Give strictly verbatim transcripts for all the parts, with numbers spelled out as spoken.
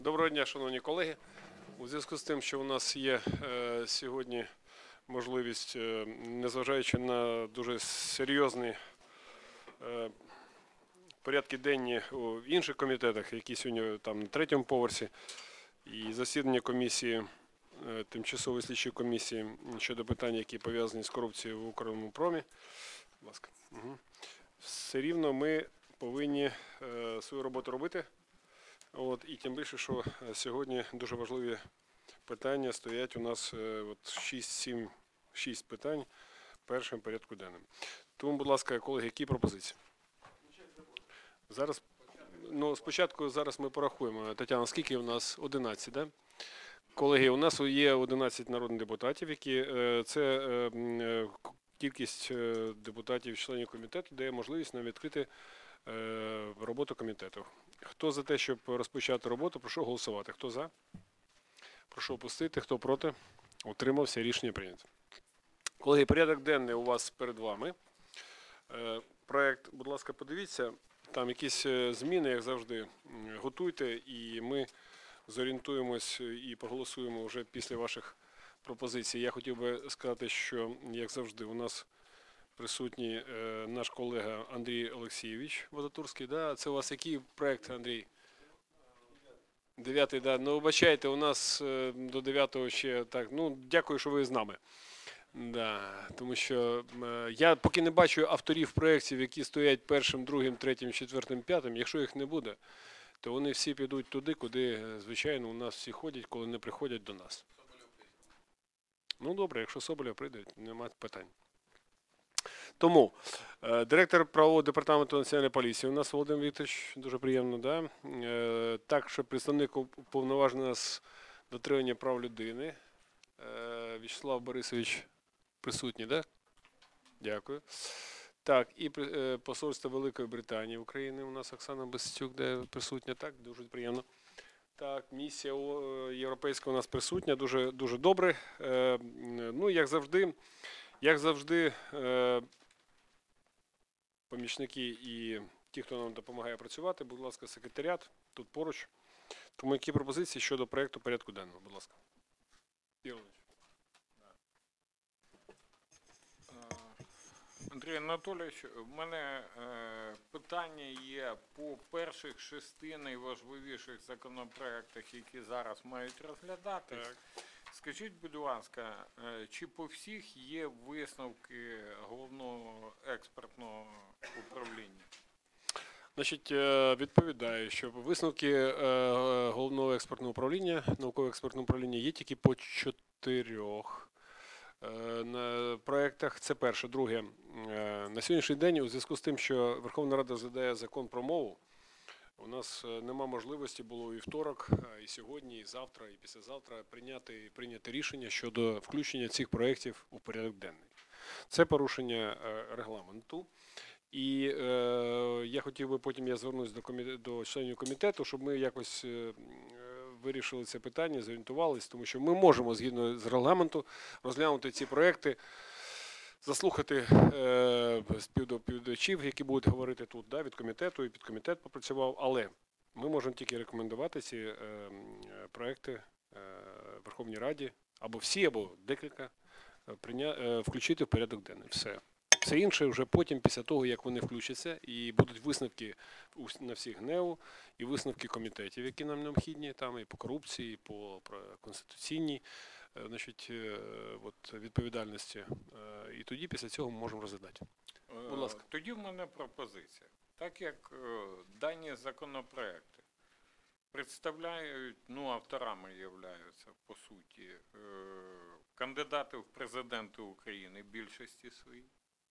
Доброго дня, шановні колеги. У зв'язку з тим, що у нас є е, сьогодні можливість, е, незважаючи на дуже серйозні е, порядки денні у інших комітетах, які сьогодні там на третьому поверсі, і засідання комісії, е, тимчасової слідчої комісії щодо питань, які пов'язані з корупцією в Укрпромі, будь ласка, угу. Все рівно ми повинні е, свою роботу робити. От, і тим більше, що сьогодні дуже важливі питання стоять у нас шість питань першим порядку денним. Тому, будь ласка, колеги, які пропозиції? Зараз, ну, спочатку зараз ми порахуємо. Тетяна, скільки у нас? одинадцять, да? Колеги, у нас є одинадцять народних депутатів, які це кількість депутатів, членів комітету, дає можливість нам відкрити роботу комітету. Хто за те, щоб розпочати роботу, прошу голосувати. Хто за? Прошу опустити. Хто проти? Утримався. Рішення прийнято. Колеги, порядок денний у вас перед вами. Проект, будь ласка, подивіться. Там якісь зміни, як завжди, готуйте, і ми зорієнтуємось і проголосуємо вже після ваших пропозицій. Я хотів би сказати, що, як завжди, у нас присутній е, наш колега Андрій Олексійович Вадатурський. Да? Це у вас який проєкт, Андрій? Дев'ятий, да. Ну, вибачайте, у нас е, до дев'ятого ще так. Ну, дякую, що ви з нами. Да. Тому що е, я поки не бачу авторів проєктів, які стоять першим, другим, третім, четвертим, п'ятим. Якщо їх не буде, то вони всі підуть туди, куди, звичайно, у нас всі ходять, коли не приходять до нас. Ну, добре, якщо Соболєв прийде, немає питань. Тому е, директор правового департаменту Національної поліції у нас Володимир Вікторович, дуже приємно, да? Е, також представник уповноваженого з дотримання прав людини е, В'ячеслав Борисович присутній, да? Дякую. Так, і е, посольство Великої Британії України у нас Оксана Безстюк, де присутня, так, дуже приємно. Так, місія європейська у нас присутня, дуже, дуже добре. Е, ну, як завжди, як завжди, е, помічники і ті, хто нам допомагає працювати, будь ласка, секретаріат, тут поруч. Тому які пропозиції щодо проєкту порядку денного, будь ласка. Андрій Анатолійович, в мене е, питання є по перших шести найважливіших законопроєктах, які зараз мають розглядати. Так. Скажіть, будь ласка, е, чи по всіх є висновки Головного експертного управління? Значить, відповідаю, що висновки Головного експертного управління, науково-експертного управління є тільки по чотирьох на проєктах. Це перше. Друге, на сьогоднішній день у зв'язку з тим, що Верховна Рада розглядає закон про мову, у нас нема можливості було і вівторок, і сьогодні, і завтра, і післязавтра прийняти, прийняти рішення щодо включення цих проєктів у порядок денний. Це порушення регламенту. І е, я хотів би, потім я звернусь до, комітет, до членів комітету, щоб ми якось е, вирішили це питання, зорієнтувалися, тому що ми можемо, згідно з регламенту, розглянути ці проекти, заслухати е, співдоповідачів, які будуть говорити тут, да, від комітету, і підкомітет попрацював, але ми можемо тільки рекомендувати ці е, проекти е, Верховній Раді, або всі, або декілька, прийня, е, включити в порядок денний. Все. Все інше вже потім, після того, як вони включаться, і будуть висновки на всіх ГНЕУ, і висновки комітетів, які нам необхідні, там і по корупції, і по конституційній, значить, от, відповідальності. І тоді, після цього, ми можемо розглядати. Будь ласка. Тоді в мене пропозиція. Так як дані законопроекти представляють, ну, авторами являються, по суті, кандидати в президенти України більшості своїй,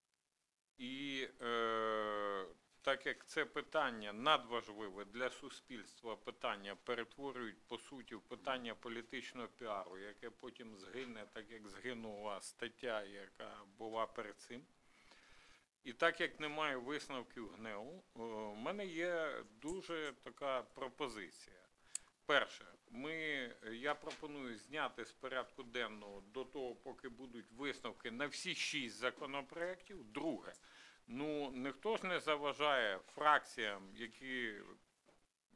і е, так як це питання надважливе для суспільства, питання перетворюють, по суті, в питання політичного піару, яке потім згине, так як згинула стаття, яка була перед цим. І так як немає висновків ГНЕУ, в мене є дуже така пропозиція. Перше, ми, я пропоную зняти з порядку денного до того, поки будуть висновки на всі шість законопроєктів. Друге, ну ніхто ж не заважає фракціям, які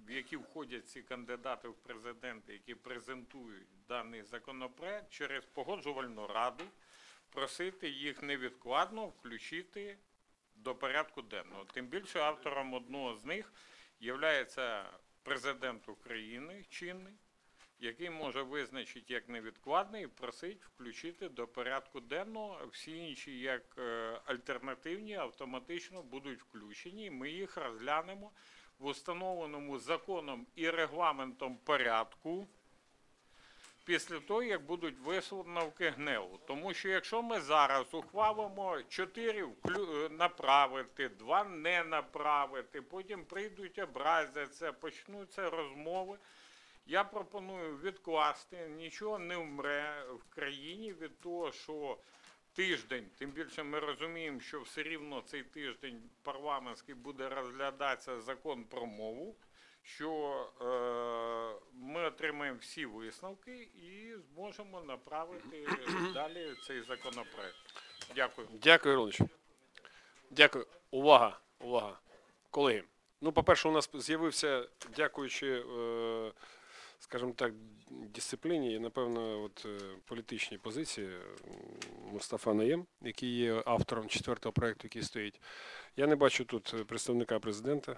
в які входять ці кандидати в президенти, які презентують даний законопроект, через погоджувальну раду просити їх невідкладно включити до порядку денного. Тим більше автором одного з них є президент України чинний, який може визначити як невідкладний і просить включити до порядку денного. Всі інші, як альтернативні, автоматично будуть включені. Ми їх розглянемо в установленому законом і регламентом порядку після того, як будуть висновки ГНЕУ. Тому що якщо ми зараз ухвалимо чотири направити, два не направити, потім прийдуть образяться, почнуться розмови, я пропоную відкласти, нічого не вмре в країні від того, що тиждень, тим більше ми розуміємо, що все рівно цей тиждень парламентський буде розглядатися закон про мову, що е, ми отримаємо всі висновки і зможемо направити далі цей законопроект. Дякую. Дякую, Романович. Дякую. Увага, увага. Колеги, ну, по-перше, у нас з'явився, дякуючи, е, скажімо так, дисципліні і, напевно, от, політичній позиції Мустафа Найєм, який є автором четвертого проєкту, який стоїть. Я не бачу тут представника президента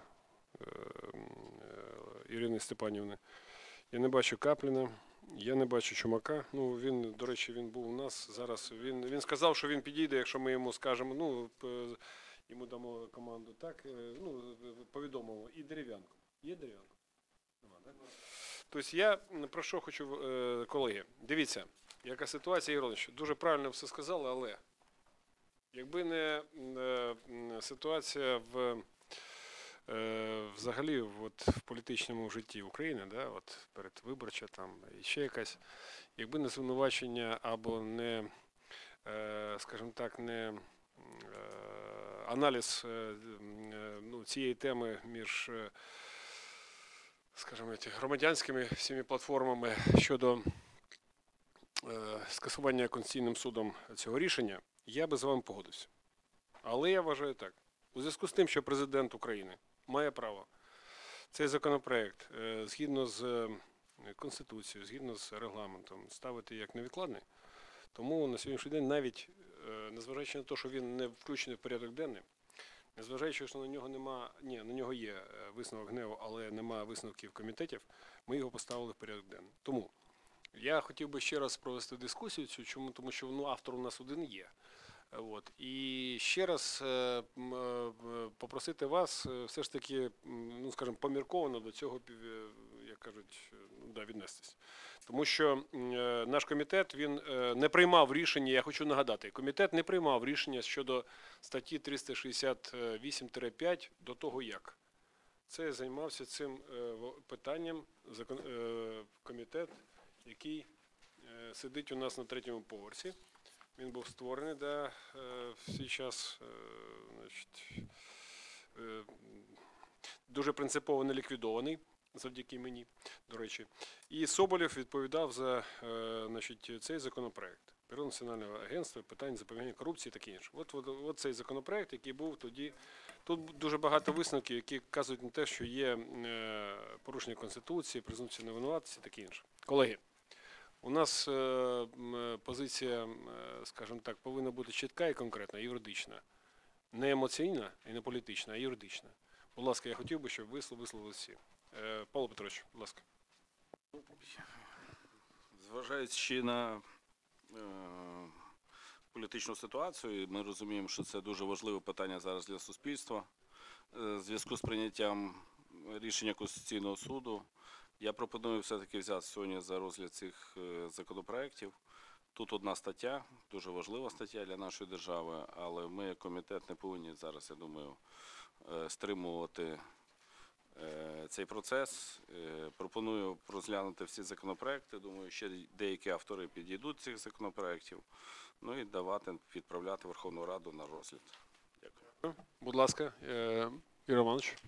Ірини Степанівни. Я не бачу Капліна, я не бачу Чумака. Ну, він, до речі, він був у нас зараз. Він, він сказав, що він підійде, якщо ми йому скажемо, ну, йому дамо команду так, ну, повідомимо. І Дерев'янко. Є Дерев'янко? Нема, так? Тобто я про що хочу, колеги, дивіться, яка ситуація, Ігор Іванович, дуже правильно все сказали, але якби не ситуація в взагалі от, в політичному житті України, да, от, передвиборча там, і ще якась, якби не звинувачення або не, скажімо так, не аналіз ну, цієї теми між, скажімо, громадянськими всіми платформами щодо скасування Конституційним судом цього рішення, я би з вами погодився. Але я вважаю так. У зв'язку з тим, що президент України має право цей законопроект згідно з Конституцією, згідно з регламентом ставити як невідкладний, тому на сьогоднішній день навіть, незважаючи на те, що він не включений в порядок денний, незважаючи, що на нього нема, ні, на нього є висновок ГНЕУ, але немає висновків комітетів, ми його поставили в порядок денний. Тому я хотів би ще раз провести дискусію цю, чому? Тому що ну, автор у нас один є. От. І ще раз е, е, попросити вас е, все ж таки, ну, скажімо, помірковано до цього, як кажуть, ну, да, віднестись. Тому що е, наш комітет, він е, не приймав рішення, я хочу нагадати, комітет не приймав рішення щодо статті триста шістдесят вісім п'ять до того як. Це займався цим е, питанням закон, е, комітет, який е, сидить у нас на третьому поверсі. Він був створений, да, в свій час, значить, дуже принципово не ліквідований, завдяки мені, до речі. І Соболєв відповідав за, значить, цей законопроект. Бюро Національного агентства, питань запобігання корупції і таке інше. От, от, от цей законопроект, який був тоді. Тут дуже багато висновків, які вказують на те, що є порушення Конституції, презумпція невинуватості і таке інше. Колеги. У нас е, позиція, скажімо так, повинна бути чітка і конкретна, юридична. Не емоційна і не політична, а юридична. Будь ласка, я хотів би, щоб ви висловили всі. Е, Павло Петрович, будь ласка. Зважаючи на е, політичну ситуацію, ми розуміємо, що це дуже важливе питання зараз для суспільства. Е, в зв'язку з прийняттям рішення Конституційного суду, я пропоную все-таки взяти сьогодні за розгляд цих законопроєктів. Тут одна стаття, дуже важлива стаття для нашої держави, але ми, як комітет, не повинні зараз, я думаю, стримувати цей процес. Пропоную розглянути всі законопроєкти. Думаю, ще деякі автори підійдуть цих законопроєктів. Ну і давати, відправляти в Верховну Раду на розгляд. Дякую. Будь ласка, Ігор Іванович.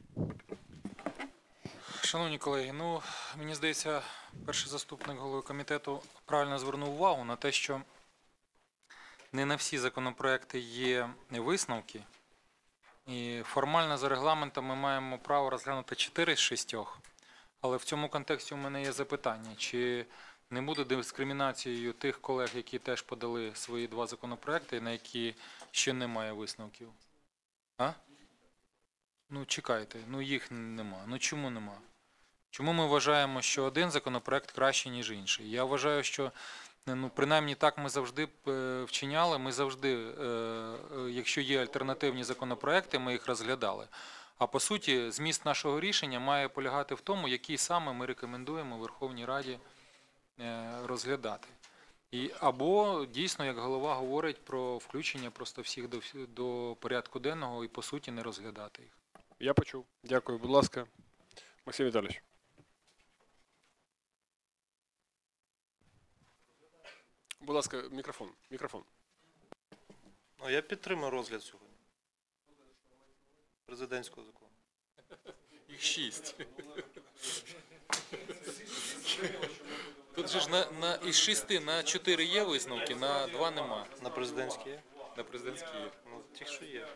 Шановні колеги, ну, мені здається, перший заступник голови комітету правильно звернув увагу на те, що не на всі законопроекти є висновки. І формально за регламентом ми маємо право розглянути чотири з шістьох. Але в цьому контексті у мене є запитання, чи не буде дискримінацією тих колег, які теж подали свої два законопроекти, на які ще немає висновків? А? Ну, чекайте, ну їх нема. Ну чому нема? Чому ми вважаємо, що один законопроект краще, ніж інший? Я вважаю, що ну, принаймні так ми завжди е, вчиняли, ми завжди, е, е, якщо є альтернативні законопроекти, ми їх розглядали. А по суті, зміст нашого рішення має полягати в тому, який саме ми рекомендуємо Верховній Раді е, розглядати. І, або дійсно, як голова говорить про включення просто всіх до, до порядку денного і по суті не розглядати їх. Я почув. Дякую. Будь ласка, Максим Віталійович. Будь ласка, мікрофон. Мікрофон. Ну, я підтримую розгляд сьогодні. Президентського закону. Їх шість. Тут же ж на, на, із шести на чотири є висновки, на два нема. На президентській є? На президентській є. Ну, ті, що є.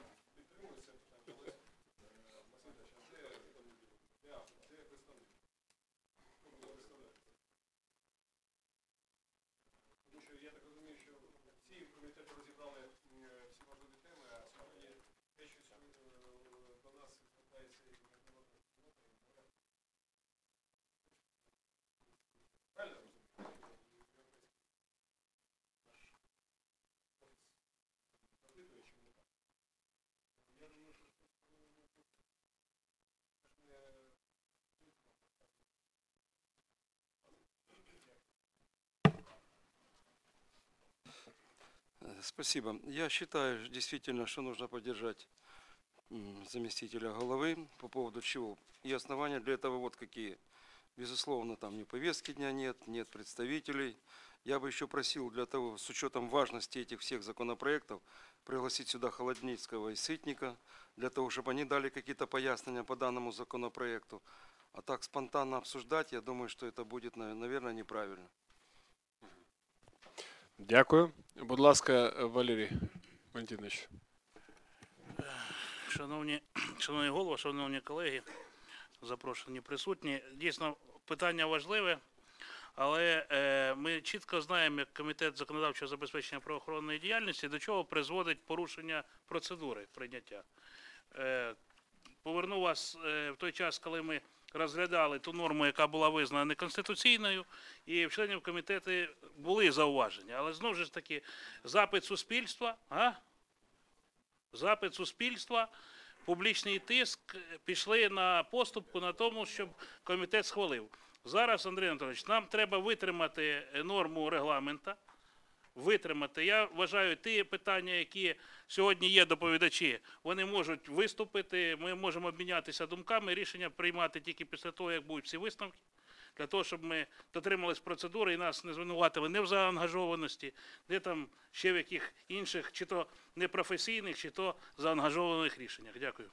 Спасибо. Я считаю действительно, что нужно поддержать м, заместителя головы, по поводу чего. И основания для этого вот какие. Безусловно, там ни повестки дня нет, нет представителей. Я бы еще просил для того, с учетом важности этих всех законопроектов, пригласить сюда Холодницкого и Сытника, для того, чтобы они дали какие-то пояснения по данному законопроекту. А так спонтанно обсуждать, я думаю, что это будет, наверное, неправильно. Дякую. Будь ласка, Валерій Валентинович. Шановні, шановні голови, шановні колеги, запрошені присутні. Дійсно, питання важливе, але е, ми чітко знаємо, як Комітет законодавчого забезпечення правоохоронної діяльності, до чого призводить порушення процедури прийняття. Е, поверну вас е, в той час, коли ми розглядали ту норму, яка була визнана неконституційною, і в членів комітету були зауваження. Але знову ж таки, запит суспільства, а? запит суспільства, публічний тиск пішли на поступку на тому, щоб комітет схвалив. Зараз, Андрій Анатолійович, нам треба витримати норму регламента, витримати. Я вважаю, ті питання, які сьогодні є доповідачі, вони можуть виступити, ми можемо обмінятися думками, рішення приймати тільки після того, як будуть всі висновки, для того, щоб ми дотримались процедури і нас не звинуватили не в заангажованості, не там ще в яких інших, чи то непрофесійних, чи то заангажованих рішеннях. Дякую.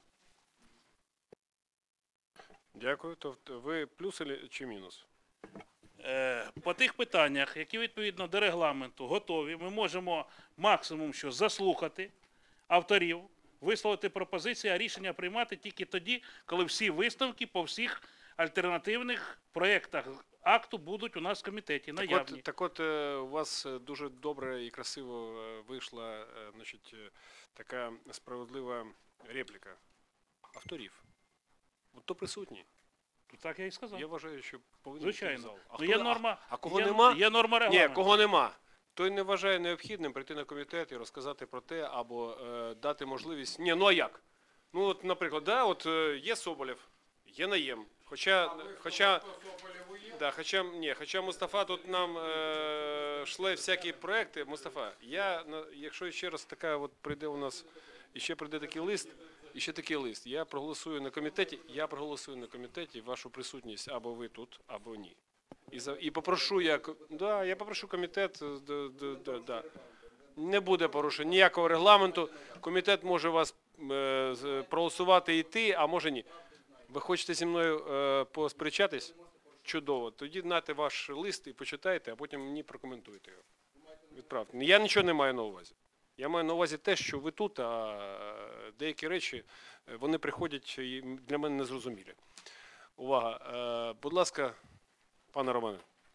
Дякую. Тобто ви плюс чи мінус? Е, По тих питаннях, які відповідно до регламенту готові, ми можемо максимум що заслухати авторів, висловити пропозиції, а рішення приймати тільки тоді, коли всі висновки по всіх альтернативних проєктах акту будуть у нас в комітеті Так наявні. от, так от е, у вас е, дуже добре і красиво е, вийшла е, значить, е, така справедлива репліка авторів. От то присутні. Так я і сказав. Я вважаю, що повинен Звичайно. бути зал. А, Ну, хто- є а- норма, а кого є, нема? є норма регламенту. Ні, кого нема. Той не вважає необхідним прийти на комітет і розказати про те, або е, дати можливість. Ні, ну а як? Ну, от, наприклад, да, от е, є Соболєв, є Наєм. Хоча, хоча, да, хоча, ні, хоча Мустафа тут нам е, шле всякі проекти. Мустафа, я, на- якщо ще раз така от прийде у нас, і ще прийде такий лист, і ще такий лист, я проголосую на комітеті, я проголосую на комітеті вашу присутність або ви тут, або ні. І, за, і попрошу я, да, я попрошу комітет, е, да, да, да, да. Не буде порушення ніякого регламенту. Комітет може вас е, з- проголосувати і йти, а може ні. Ви хочете зі мною е, посперечатись? Чудово. Тоді нате ваш лист і почитайте, а потім мені прокоментуйте його. Відправте. Я нічого не маю на увазі. Я маю на увазі те, що ви тут, а деякі речі, е, вони приходять і для мене незрозумілі. Увага. Е, будь ласка, пане Романе.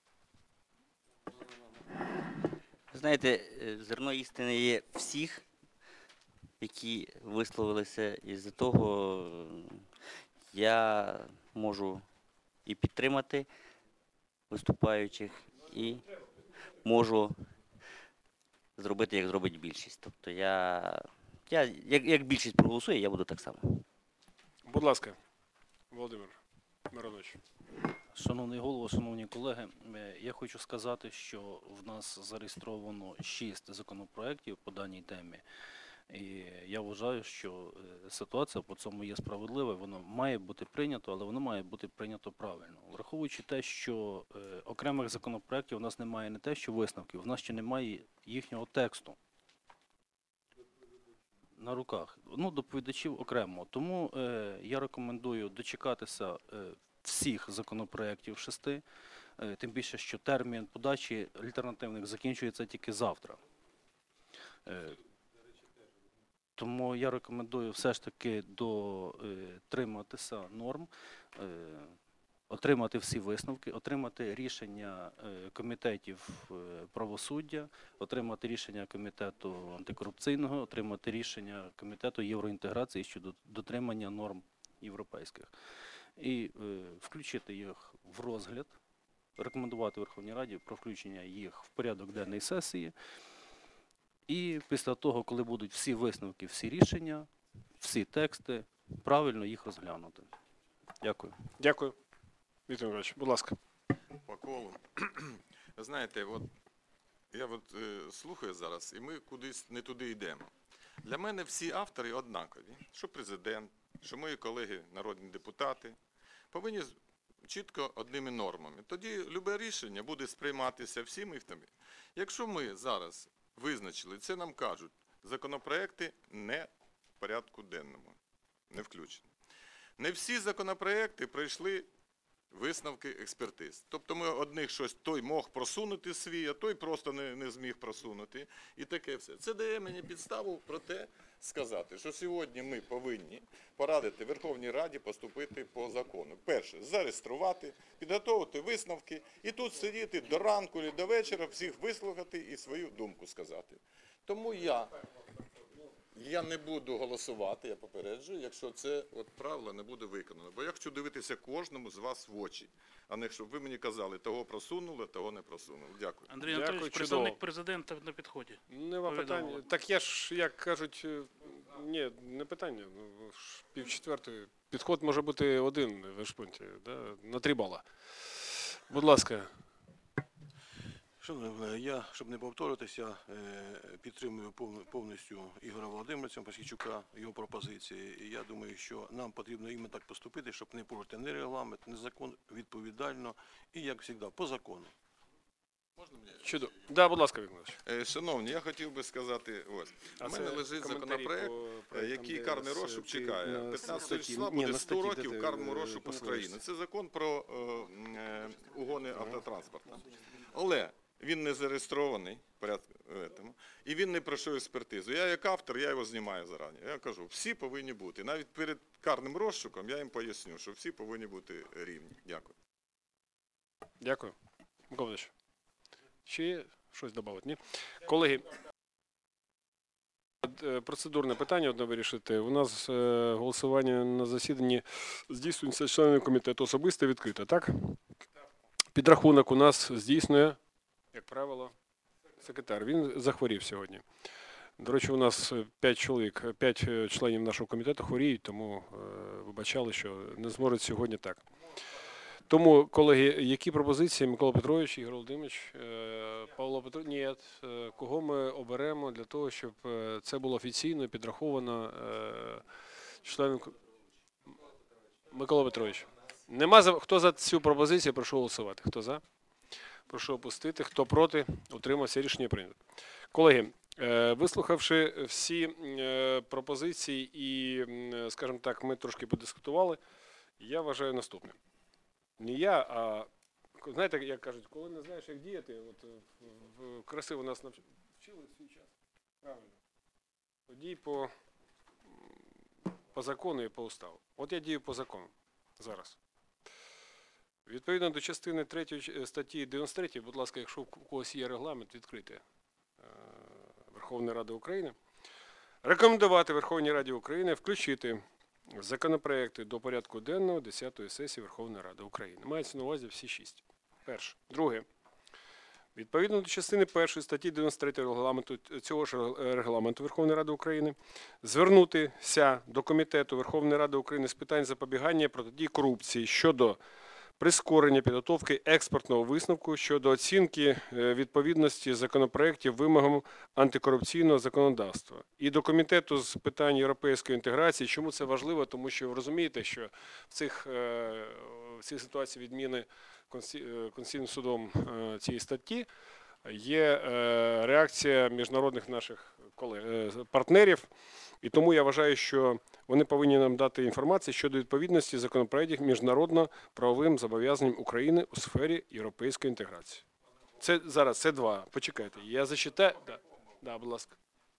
Знаєте, е, зерно істини є всіх, які висловилися, і з-за того е, я можу і підтримати виступаючих, і можу зробити, як зробить більшість. Тобто я, я як, як більшість проголосує, я буду так само. Будь ласка, Володимир Миронович. Шановний голово, шановні колеги, е, я хочу сказати, що в нас зареєстровано шість законопроєктів по даній темі. І я вважаю, що е, ситуація по цьому є справедлива, воно має бути прийнято, але воно має бути прийнято правильно. Враховуючи те, що е, окремих законопроєктів у нас немає не те, що висновків, у нас ще немає їхнього тексту на руках. Ну, доповідачів окремо. Тому е, я рекомендую дочекатися е, всіх законопроєктів шести, е, тим більше, що термін подачі альтернативних закінчується тільки завтра. Е, Тому я рекомендую все ж таки дотриматися норм, е, отримати всі висновки, отримати рішення е, комітетів е, правосуддя, отримати рішення комітету антикорупційного, отримати рішення комітету євроінтеграції щодо дотримання норм європейських. І е, включити їх в розгляд, рекомендувати Верховній Раді про включення їх в порядок денний сесії. І після того, коли будуть всі висновки, всі рішення, всі тексти, правильно їх розглянути. Дякую. Дякую. Віктор Миколаївич, будь ласка. По колу. Знаєте, от я от е, слухаю зараз, і ми кудись не туди йдемо. Для мене всі автори однакові. Що президент, що мої колеги, народні депутати, повинні з- чітко одними нормами. Тоді любе рішення буде сприйматися всіми і втоми. Якщо ми зараз визначили, це нам кажуть, законопроекти не в порядку денному, не включені. Не всі законопроекти пройшли висновки експертиз. Тобто ми одних щось, той мог просунути свій, а той просто не, не зміг просунути. І таке все. Це дає мені підставу про те сказати, що сьогодні ми повинні порадити Верховній Раді поступити по закону. Перше, зареєструвати, підготовити висновки і тут сидіти до ранку чи до вечора, всіх вислухати і свою думку сказати. Тому я... Я не буду голосувати, я попереджую, якщо це от правило не буде виконано. Бо я хочу дивитися кожному з вас в очі, а не щоб ви мені казали, того просунули, того не просунули. Дякую. Андрій Дякую, Анатолійович, чудово. представник президента на підході. Нема Повідомили. питань. Так я ж, як кажуть, е, ні, не питання. Ну, ж пів четвертої. Підход може бути один в шпунті, да? На три бала. Будь ласка. Шановні колеги, я, щоб не повторитися, е, підтримую повн- повністю Ігоря Володимировича Пасічука, його пропозиції. І я думаю, що нам потрібно іменно так поступити, щоб не порушити ні регламент, ні закон, відповідально і, як завжди, по закону. Можна мені? Чудово. Да, будь ласка, Віктор Миколаївич. Е, Шановні, я хотів би сказати, ось, А у мене це лежить коментарі законопроект, по е, проектам, який де карний нас, розшук ти чекає. на п'ятнадцятого статті, числа ні, буде на сто статті, років де ти, карному е, розшуку посилаєшся. України. Це закон про е, м, е, угони автотранспорту. Але він не зареєстрований в порядку етому, і він не пройшов експертизу. Я як автор, я його знімаю зарані. Я кажу, всі повинні бути. Навіть перед карним розшуком я їм поясню, що всі повинні бути рівні. Дякую. Дякую. Микола Іванович, ще є щось додати? Ні? Колеги, е, процедурне питання одне вирішити. У нас е, голосування на засіданні здійснюється членами комітету особисто відкрите, так? Підрахунок у нас здійснює, як правило, секретар. Він захворів сьогодні. До речі, у нас п'ять чоловік, п'ять членів нашого комітету хворіють, тому е, вибачали, що не зможуть сьогодні так. Тому, колеги, які пропозиції Микола Петрович, Ігор Володимирович, е, Павло Петрович, ні, е, кого ми оберемо для того, щоб е, це було офіційно і підраховано е, членом ко- Микола Петрович. Нема за хто за цю пропозицію, прошу голосувати. Хто за? Прошу опустити. Хто проти? Утримався. Рішення прийнято. Колеги, е, вислухавши всі е, пропозиції і, м, скажімо так, ми трошки подискутували, я вважаю наступне. Не я, а знаєте, як кажуть, коли не знаєш, як діяти, от в- в- красиво нас навч- вчили в свій час. Правильно. Дій по, м, по закону і по уставу. От я дію по закону зараз. Відповідно до частини третьої статті дев'яносто три, будь ласка, якщо у когось є регламент, відкрити е, Верховної Ради України. Рекомендувати Верховній Раді України включити законопроекти до порядку денного десятої сесії Верховної Ради України. Мається на увазі всі шість. Перше. Друге. Відповідно до частини першої статті дев'яносто три регламенту, цього ж регламенту Верховної Ради України, звернутися до Комітету Верховної Ради України з питань запобігання і протидії корупції щодо прискорення підготовки експертного висновку щодо оцінки відповідності законопроєктів вимогам антикорупційного законодавства. І до Комітету з питань європейської інтеграції. Чому це важливо? Тому що ви розумієте, що в цих, в цій ситуації відміни Конституційним судом цієї статті є реакція міжнародних наших колег, партнерів. І тому я вважаю, що вони повинні нам дати інформацію щодо відповідності законопроєктів міжнародно-правовим зобов'язанням України у сфері європейської інтеграції. Це зараз, це два. Почекайте, я зачитаю. Да, да, будь ласка.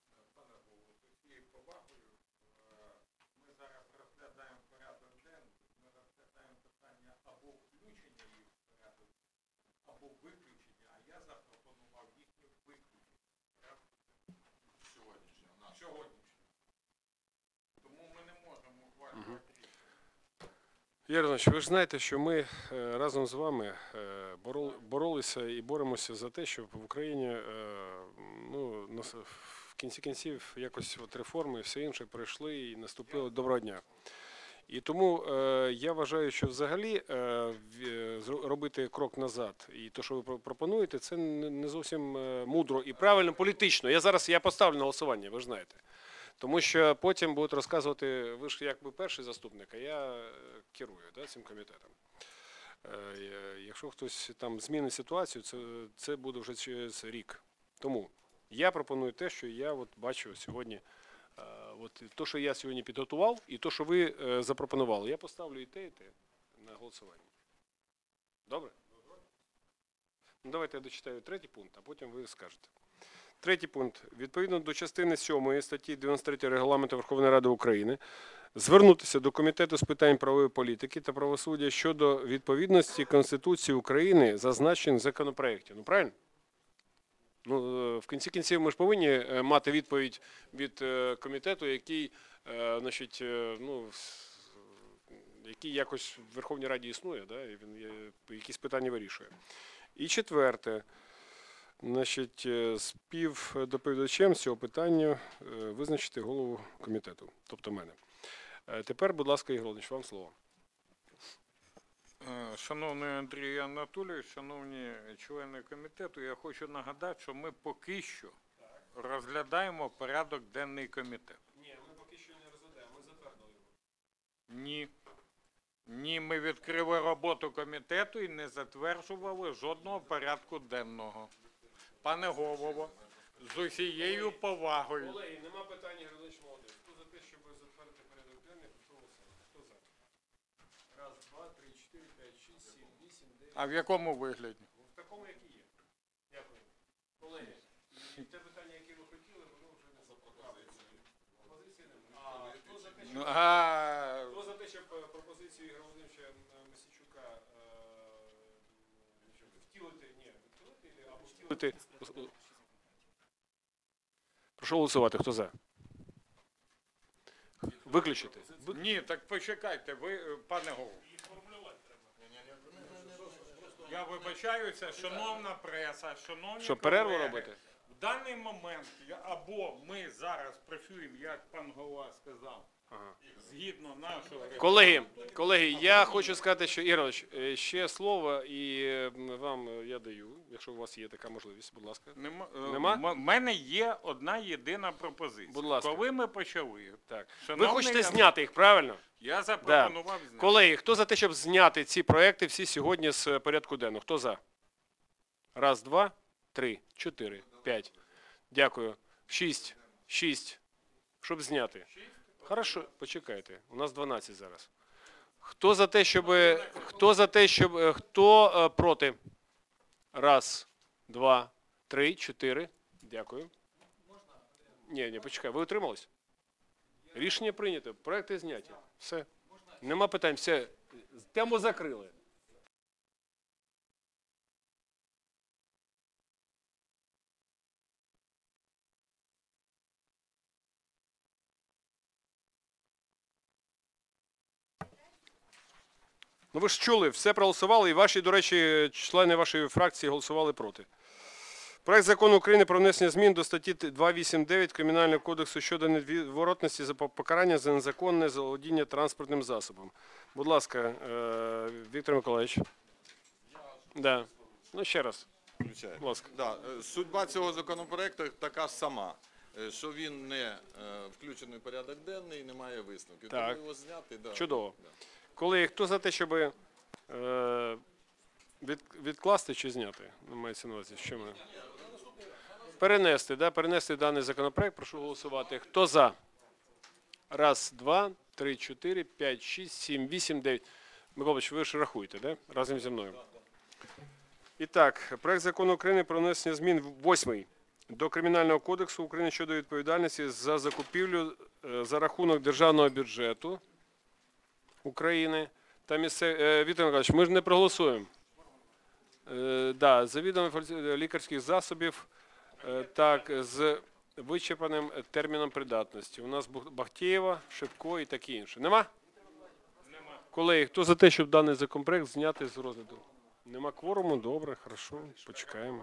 Ігор Іванович, ви ж знаєте, що ми е, разом з вами е, борол, боролися і боремося за те, щоб в Україні е, ну, нас- в кінці кінців якось от реформи і все інше пройшли і наступило доброго дня. І тому е, я вважаю, що взагалі е, в- зро- робити крок назад і те, що ви про- пропонуєте, це не не зовсім е, мудро і правильно політично. Я зараз я поставлю на голосування, ви ж знаєте. Тому що потім будуть розказувати, ви ж якби перший заступник, а я е, керую, да, цим комітетом. Е, е, Якщо хтось там змінить ситуацію, це, це буде вже через рік. Тому я пропоную те, що я от бачу сьогодні, е, от те, що я сьогодні підготував, і те, що ви е, запропонували. Я поставлю і те, і те на голосування. Добре? Ну, давайте я дочитаю третій пункт, а потім ви скажете. Третій пункт. Відповідно до частини сьомої статті дев'яносто три Регламенту Верховної Ради України звернутися до Комітету з питань правової політики та правосуддя щодо відповідності Конституції України зазначених законопроєктів. Ну, правильно? Ну, е, в кінці кінців ми ж повинні е, мати відповідь від е, комітету, який, е, значить, е, ну, с- який якось в Верховній Раді існує, да, і він є- якісь питання вирішує. І четверте. Значить, е, співдоповідачем з цього питання е, визначити голову комітету, тобто мене. Е, Тепер, будь ласка, Ігор Володимирович, вам слово. Е, Шановний Андрій Анатолійович, шановні члени комітету, я хочу нагадати, що ми поки що розглядаємо порядок денний комітету. Ні, ми поки що не розглядаємо, ми затвердили його. Ні. Ні, ми відкрили роботу комітету і не затверджували жодного порядку денного. Пане голово, з усією повагою. Колеги, нема питання, Ігор Володимирович Молодець. Хто за те, щоб затвердити порядок денний, прошу голосувати. Хто за? Раз, два, три, чотири, п'ять, шість, сім, вісім, дев'ять. А в якому вигляді? В такому, як і є. Дякую. Колеги, і те питання, яке ви хотіли, воно вже не запропозиції. Пропозиції немає. А хто за те, Ну, щоб... а, Хто за те, щоб е, пропозицію Ігоря Володимировича е, Мосійчука е, щоб втілити, ні, втілити або втілити? Прошу голосувати, хто за? Виключити. ні, так почекайте, ви, е, пане голово. Я вибачаюся, шановна преса, шановні Що, перерву колеги, робити? В даний момент я- або ми зараз працюємо, як пан голова сказав, Ага. згідно нашого Колеги, колеги, я хочу сказати, що Ігор Володимирович, е, ще слово і е, вам е, я даю, якщо у вас є така можливість, будь ласка. Нема? Нема? У мене є одна єдина пропозиція. Будь ласка. Коли ми почали, Так. Ви шановний хочете Ан- зняти їх, правильно? я запропонував зняти. Колеги, хто за те, щоб зняти ці проекти всі сьогодні з е, порядку денного? Хто за? Раз, два, три, чотири, п'ять. Дякую. Шість. Шість. Щоб зняти. Хорошо, почекайте. У нас дванадцять зараз. Хто за те, щоб... Хто за те, щоб... е, Хто е, проти? Раз, два, три, чотири. Дякую. Ні, ні, почекай. Ви утримались? Рішення прийнято. Проекти зняті. Все. Нема питань. Все. Тему закрили. Ну ви ж чули, все проголосували, і ваші, до речі, члени вашої фракції голосували проти. Проект закону України про внесення змін до статті двадцять вісім дев'ять Кримінального кодексу щодо невідворотності за покарання за незаконне заволодіння транспортним засобом. Будь ласка, е, Віктор Миколаївич. Да. Ну ще раз. Включаю. Будь ласка. Да. е, Судьба цього законопроекту така ж сама, е, що він не е, включений в порядок денний і не має висновків. Так. Тому його зняти, да. Чудово. Да. Колеги, хто за те, щоб е, від, відкласти чи зняти? Не мається на увазі, що ми? Перенести, да? Перенести даний законопроект, прошу голосувати. Хто за? Раз, два, три, чотири, п'ять, шість, сім, вісім, дев'ять. Миколаївич, ви ж рахуєте, да? Разом зі мною. І так, проект закону України про внесення змін восьмий до Кримінального кодексу України щодо відповідальності за закупівлю е, за рахунок державного бюджету України та місцевих... Віктор Миколаївич, ми ж не проголосуємо. Е, да, завідомо фальсифікації лікарських засобів, е, так, з вичерпаним терміном придатності. У нас Бух- Бахтєєва, Шевко і таке інше. Нема? Нема. Колеги, хто за те, щоб даний законопроект зняти з розгляду? Нема кворуму? Добре, хорошо, почекаємо.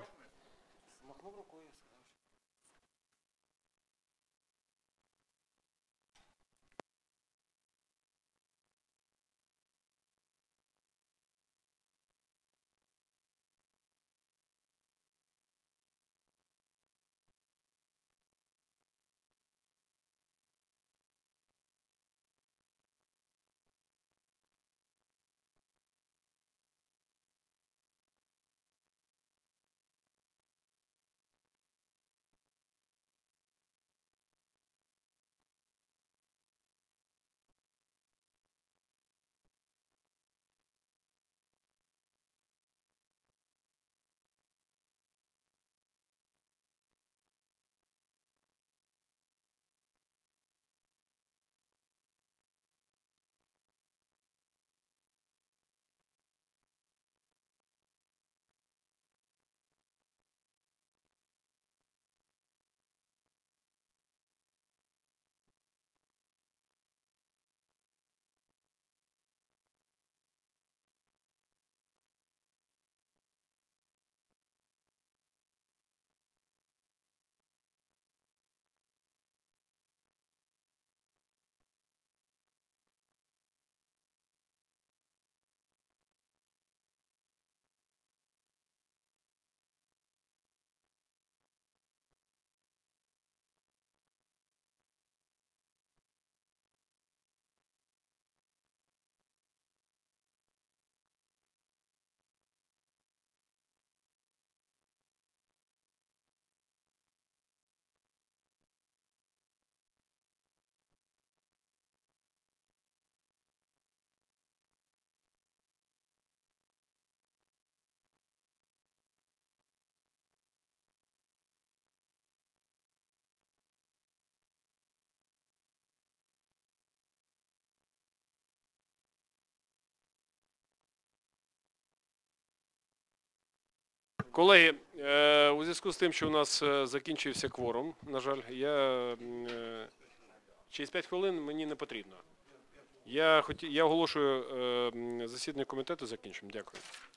Колеги, е, у зв'язку з тим, що у нас е, закінчився кворум, на жаль, я е, через п'ять хвилин мені не потрібно. Я, хоті, я оголошую е, засідання комітету закінчимо. Дякую.